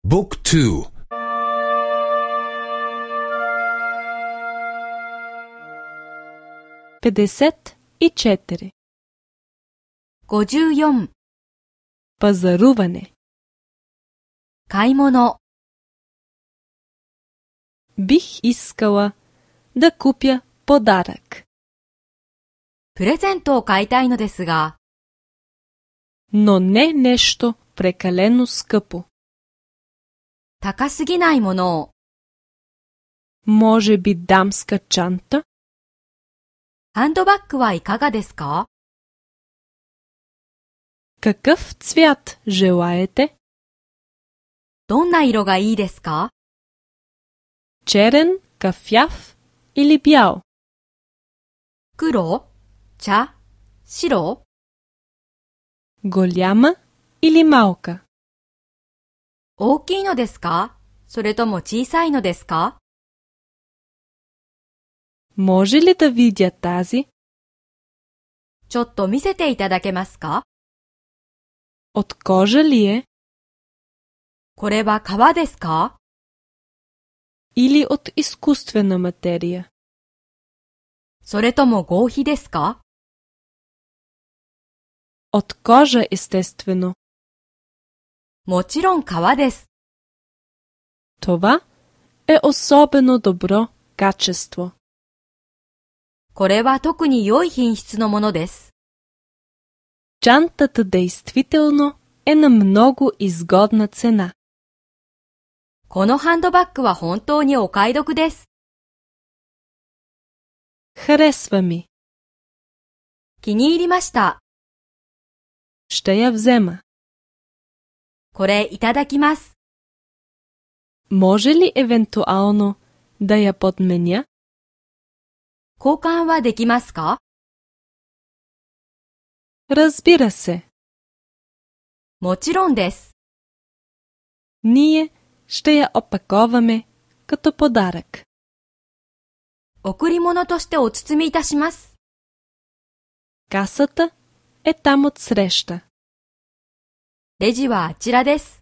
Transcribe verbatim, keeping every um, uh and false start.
Book two. ペデセットи четири. ごじゅうよん. Пазаруване. 買い物 Бих искала да купя подарък. プレゼントを買いたいのですが、 Но не нещо прекалено скъпо. 高すぎないものを Може би дамска чанта? ハンドバッグはいかがですか？ Какъв цвят желаете? どんな色がいいですか？ Черен, кафяв или бял? 黒、茶、白、 Голяма или малка? 大きいのですか？それとも小さいのですか？ Може ли да видя тази? ちょっと見せていただけますか？ От кожа ли е? これは革ですか？ Или от изкуствена материя? それとも合皮ですか？ От кожа естествено. もちろん革です。 Това е особено добро качество. これは特に良い品質のものです。 Чантата действително е на много изгодна цена. このハンドバッグは本当にお買い得です。 Харесва ми. 気に入りました。 Ще я взема. これいただきます。 Може ли евентуално да я подменя? 交換はできますか？ Разбира се. もちろんです。 Ние ще я опаковаме като подарък. 贈り物としてお包みいたします。 Касата е там отсреща. レジはあちらです。